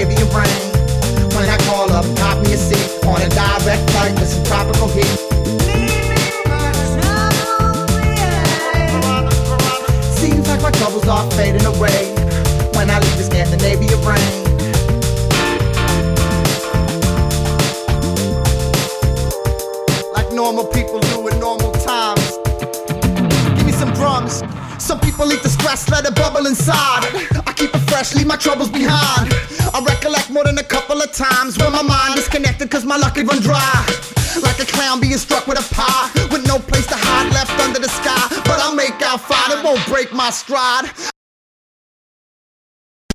Scandinavian rain. When I call up, pop me a seat on a direct flight with some tropical heat. Seems like my troubles are fading away when I leave the Scandinavian rain. Like normal people do at normal times. Give me some drums. Some people eat the stress, let it bubble inside. I keep it fresh, leave my troubles behind. I recollect more than a couple of times when my mind disconnected cause my luck had run dry. Like a clown being struck with a pie, with no place to hide left under the sky. But I'll make out fine, it won't break my stride.